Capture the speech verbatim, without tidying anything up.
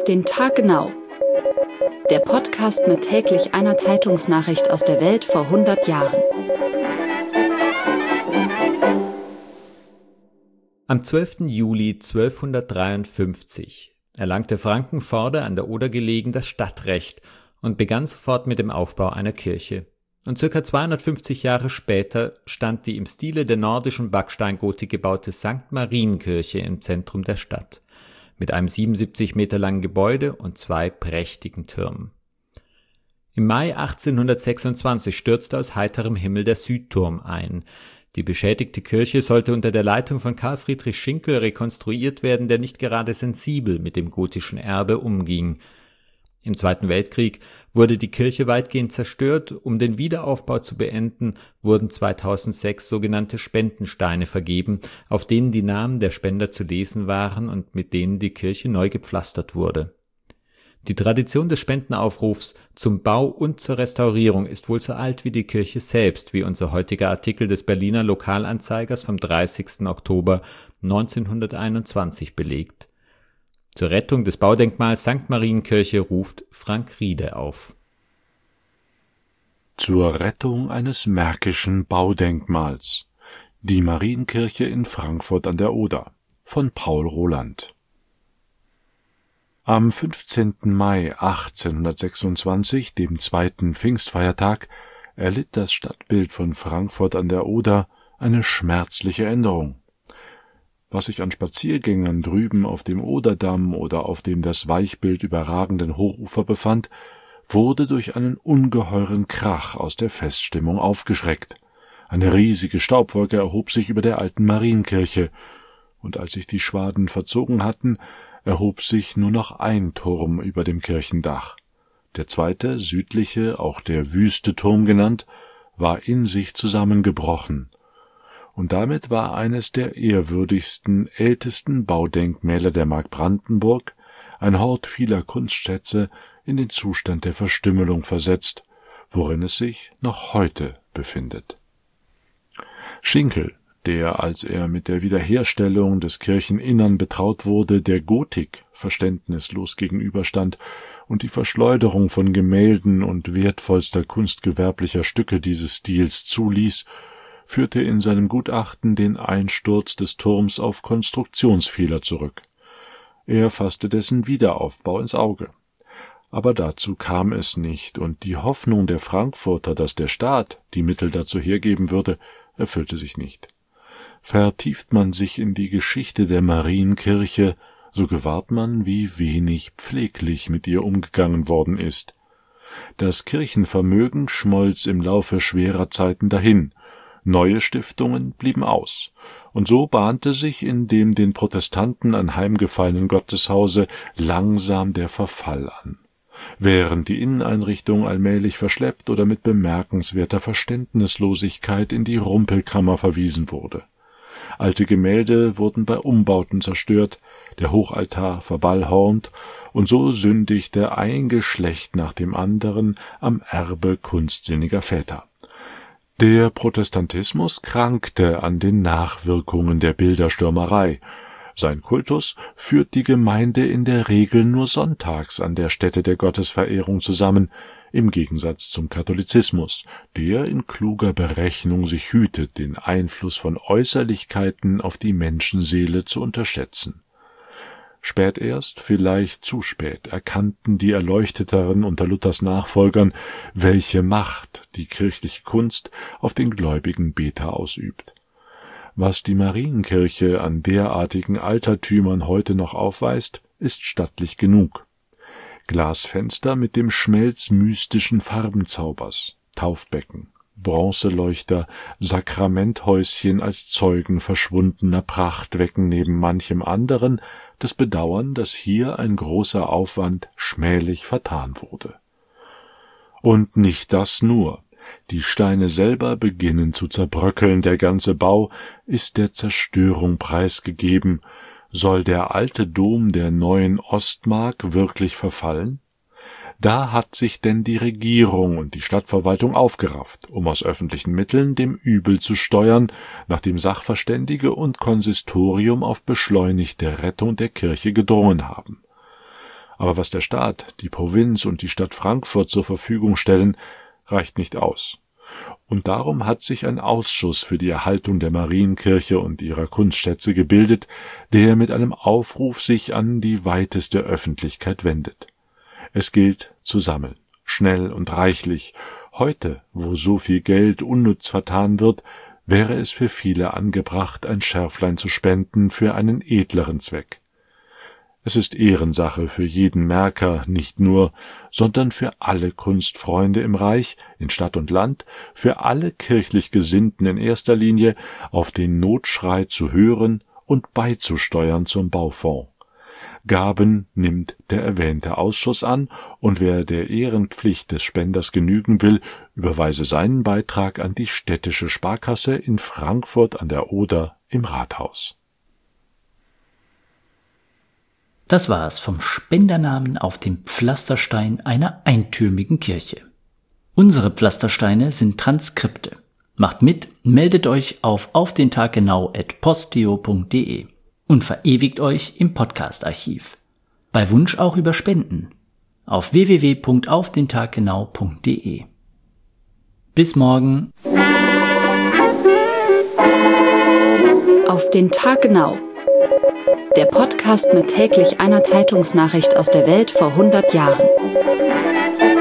Auf den Tag genau. Der Podcast mit täglich einer Zeitungsnachricht aus der Welt vor hundert Jahren. Am zwölften Juli zwölfhundertdreiundfünfzig erlangte Frankenförde, an der Oder gelegen, das Stadtrecht und begann sofort mit dem Aufbau einer Kirche. Und circa zweihundertfünfzig Jahre später stand die im Stile der nordischen Backsteingotik gebaute Sankt Marienkirche im Zentrum der Stadt, mit einem siebenundsiebzig Meter langen Gebäude und zwei prächtigen Türmen. Im Mai achtzehnhundertsechsundzwanzig stürzte aus heiterem Himmel der Südturm ein. Die beschädigte Kirche sollte unter der Leitung von Karl Friedrich Schinkel rekonstruiert werden, der nicht gerade sensibel mit dem gotischen Erbe umging. Im Zweiten Weltkrieg wurde die Kirche weitgehend zerstört. Um den Wiederaufbau zu beenden, wurden zweitausendsechs sogenannte Spendensteine vergeben, auf denen die Namen der Spender zu lesen waren und mit denen die Kirche neu gepflastert wurde. Die Tradition des Spendenaufrufs zum Bau und zur Restaurierung ist wohl so alt wie die Kirche selbst, wie unser heutiger Artikel des Berliner Lokalanzeigers vom dreißigsten Oktober neunzehnhunderteinundzwanzig belegt. Zur Rettung des Baudenkmals Sankt Marienkirche ruft Frank Riede auf. Zur Rettung eines märkischen Baudenkmals. Die Marienkirche in Frankfurt an der Oder von Paul Roland. Am fünfzehnten Mai achtzehnhundertsechsundzwanzig, dem zweiten Pfingstfeiertag, erlitt das Stadtbild von Frankfurt an der Oder eine schmerzliche Änderung. Was sich an Spaziergängern drüben auf dem Oderdamm oder auf dem das Weichbild überragenden Hochufer befand, wurde durch einen ungeheuren Krach aus der Feststimmung aufgeschreckt. Eine riesige Staubwolke erhob sich über der alten Marienkirche, und als sich die Schwaden verzogen hatten, erhob sich nur noch ein Turm über dem Kirchendach. Der zweite, südliche, auch der Wüste Turm genannt, war in sich zusammengebrochen. Und damit war eines der ehrwürdigsten, ältesten Baudenkmäler der Mark Brandenburg, ein Hort vieler Kunstschätze, in den Zustand der Verstümmelung versetzt, worin es sich noch heute befindet. Schinkel, der, als er mit der Wiederherstellung des Kircheninnern betraut wurde, der Gotik verständnislos gegenüberstand und die Verschleuderung von Gemälden und wertvollster kunstgewerblicher Stücke dieses Stils zuließ, führte in seinem Gutachten den Einsturz des Turms auf Konstruktionsfehler zurück. Er fasste dessen Wiederaufbau ins Auge. Aber dazu kam es nicht, und die Hoffnung der Frankfurter, dass der Staat die Mittel dazu hergeben würde, erfüllte sich nicht. Vertieft man sich in die Geschichte der Marienkirche, so gewahrt man, wie wenig pfleglich mit ihr umgegangen worden ist. Das Kirchenvermögen schmolz im Laufe schwerer Zeiten dahin, neue Stiftungen blieben aus, und so bahnte sich in dem den Protestanten anheimgefallenen Gotteshause langsam der Verfall an. Während die Inneneinrichtung allmählich verschleppt oder mit bemerkenswerter Verständnislosigkeit in die Rumpelkammer verwiesen wurde. Alte Gemälde wurden bei Umbauten zerstört, der Hochaltar verballhornt, und so sündigte ein Geschlecht nach dem anderen am Erbe kunstsinniger Väter. Der Protestantismus krankte an den Nachwirkungen der Bilderstürmerei. Sein Kultus führt die Gemeinde in der Regel nur sonntags an der Stätte der Gottesverehrung zusammen, im Gegensatz zum Katholizismus, der in kluger Berechnung sich hütet, den Einfluss von Äußerlichkeiten auf die Menschenseele zu unterschätzen. Spät erst, vielleicht zu spät, erkannten die Erleuchteteren unter Luthers Nachfolgern, welche Macht die kirchliche Kunst auf den gläubigen Beter ausübt. Was die Marienkirche an derartigen Altertümern heute noch aufweist, ist stattlich genug. Glasfenster mit dem Schmelz mystischen Farbenzaubers, Taufbecken, Bronzeleuchter, Sakramenthäuschen als Zeugen verschwundener Pracht wecken neben manchem anderen das Bedauern, dass hier ein großer Aufwand schmählich vertan wurde. Und nicht das nur. Die Steine selber beginnen zu zerbröckeln, der ganze Bau ist der Zerstörung preisgegeben. Soll der alte Dom der neuen Ostmark wirklich verfallen? Da hat sich denn die Regierung und die Stadtverwaltung aufgerafft, um aus öffentlichen Mitteln dem Übel zu steuern, nachdem Sachverständige und Konsistorium auf beschleunigte Rettung der Kirche gedrungen haben. Aber was der Staat, die Provinz und die Stadt Frankfurt zur Verfügung stellen, reicht nicht aus. Und darum hat sich ein Ausschuss für die Erhaltung der Marienkirche und ihrer Kunstschätze gebildet, der mit einem Aufruf sich an die weiteste Öffentlichkeit wendet. Es gilt zu sammeln, schnell und reichlich. Heute, wo so viel Geld unnütz vertan wird, wäre es für viele angebracht, ein Schärflein zu spenden für einen edleren Zweck. Es ist Ehrensache für jeden Märker, nicht nur, sondern für alle Kunstfreunde im Reich, in Stadt und Land, für alle kirchlich Gesinnten in erster Linie, auf den Notschrei zu hören und beizusteuern zum Baufonds. Gaben nimmt der erwähnte Ausschuss an, und wer der Ehrenpflicht des Spenders genügen will, überweise seinen Beitrag an die städtische Sparkasse in Frankfurt an der Oder im Rathaus. Das war's vom Spendernamen auf dem Pflasterstein einer eintürmigen Kirche. Unsere Pflastersteine sind Transkripte. Macht mit, meldet euch auf aufdentaggenau at posteo punkt de und verewigt euch im Podcast-Archiv. Bei Wunsch auch über Spenden auf w w w punkt aufdentaggenau punkt de. Bis morgen. Auf den Tag genau. Der Podcast mit täglich einer Zeitungsnachricht aus der Welt vor hundert Jahren.